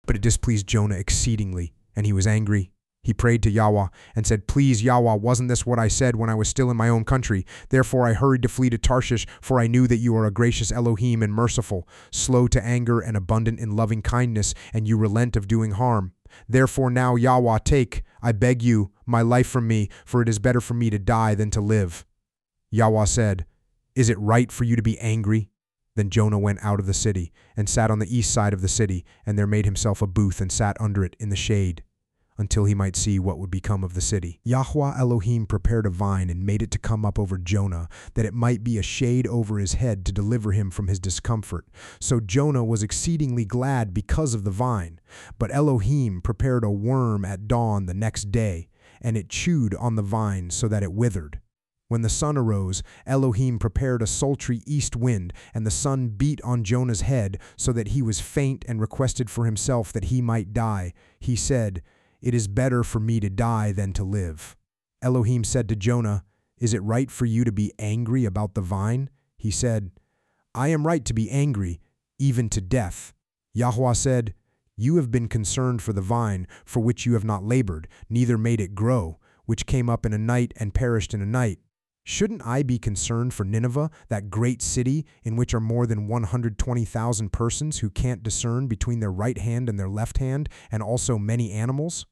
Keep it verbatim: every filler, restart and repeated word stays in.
But it displeased Jonah exceedingly, and he was angry. He prayed to Yahweh and said, "Please, Yahweh, wasn't this what I said when I was still in my own country? Therefore I hurried to flee to Tarshish, for I knew that you are a gracious Elohim and merciful, slow to anger and abundant in loving kindness, and you relent of doing harm. Therefore now, Yahweh, take, I beg you, my life from me, for it is better for me to die than to live." Yahweh said, "Is it right for you to be angry?" Then Jonah went out of the city, and sat on the east side of the city, and there made himself a booth, and sat under it in the shade, until he might see what would become of the city. Yahweh Elohim prepared a vine, and made it to come up over Jonah, that it might be a shade over his head to deliver him from his discomfort. So Jonah was exceedingly glad because of the vine. But Elohim prepared a worm at dawn the next day, and it chewed on the vine so that it withered. When the sun arose, Elohim prepared a sultry east wind, and the sun beat on Jonah's head, so that he was faint and requested for himself that he might die. He said, "It is better for me to die than to live." Elohim said to Jonah, "Is it right for you to be angry about the vine?" He said, "I am right to be angry, even to death." Yahweh said, "You have been concerned for the vine, for which you have not labored, neither made it grow, which came up in a night and perished in a night. Shouldn't I be concerned for Nineveh, that great city in which are more than one hundred twenty thousand persons who can't discern between their right hand and their left hand, and also many animals?"